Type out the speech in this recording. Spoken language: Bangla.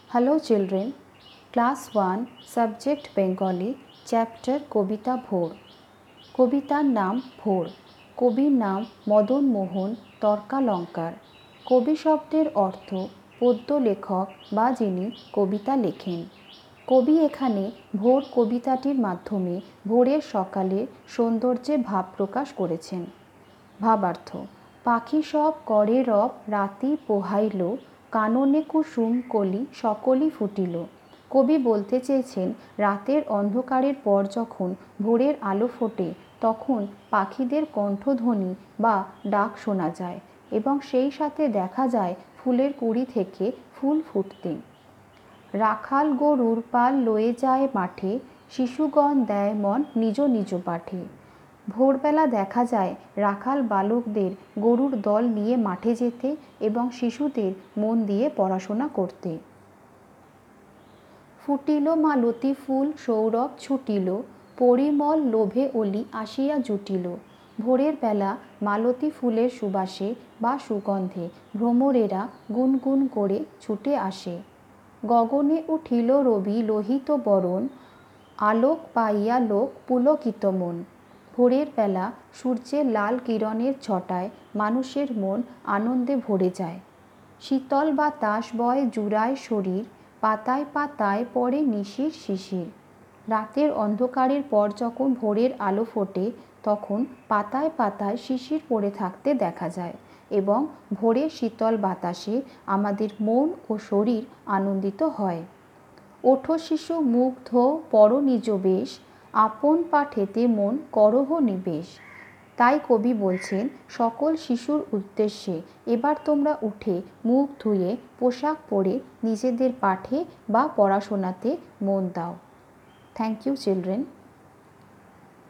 Hello children, Class 1, Subject Bengali, Chapter কবিতা ভোর। কবিতার নাম ভোর। কবির নাম মদন মোহন তর্কালঙ্কার। কবি শব্দের অর্থ পদ্য লেখক বা যিনি কবিতা লেখেন। কবি এখানে ভোর কবিতাটির মাধ্যমে ভোরের সকালে সৌন্দর্যে ভাব প্রকাশ করেছেন। ভাবার্থ: পাখি সব করে রব রাতি পোহাইল, কাননে কুসুম কলি সকলই ফুটিল। কবি বলতে চেয়েছেন রাতের অন্ধকারের পর যখন ভোরের আলো ফোটে তখন পাখিদের কণ্ঠধ্বনি বা ডাক শোনা যায় এবং সেই সাথে দেখা যায় ফুলের কুঁড়ি থেকে ফুল ফুটতে। রাখাল গরুর পাল লয়ে যায় মাঠে, শিশুগণ দেয় মন নিজ নিজ পাঠে। ভোরবেলা দেখা যায় রাখাল বালকদের গরুর দল নিয়ে মাঠে যেতে এবং শিশুদের মন দিয়ে পড়াশোনা করতে। ফুটিল মালতী ফুল সৌরভ ছুটিল, পরিমল লোভে অলি আসিয়া জুটিল। ভোরের বেলা মালতী ফুলের সুবাসে বা সুগন্ধে ভ্রমরেরা গুনগুন করে ছুটে আসে। গগনে উঠিল রবি লোহিত বরণ, আলোক পাইয়া লোক পুলকিত মন। ভোরের বেলা সূর্যের লাল কিরণের ছটায় মানুষের মন আনন্দে ভরে যায়। শীতল বাতাস বয় জুড়ায় শরীর, পাতায় পাতায় পড়ে নিশির শিশির। রাতের অন্ধকারের পর যখন ভোরের আলো ফোটে তখন পাতায় পাতায় শিশির পড়ে থাকতে দেখা যায় এবং ভোরের শীতল বাতাসে আমাদের মন ও শরীর আনন্দিত হয়। ওঠো শিশু মুগ্ধ পর নিজ বেশ, আপন পাঠেতে মন করহ নিবেশ। তাই কবি বলছেন সকল শিশুর উদ্দেশ্যে এবার তোমরা উঠে মুখ ধুয়ে পোশাক পরে নিজেদের পাঠে বা পড়াশোনাতে মন দাও। Thank you children.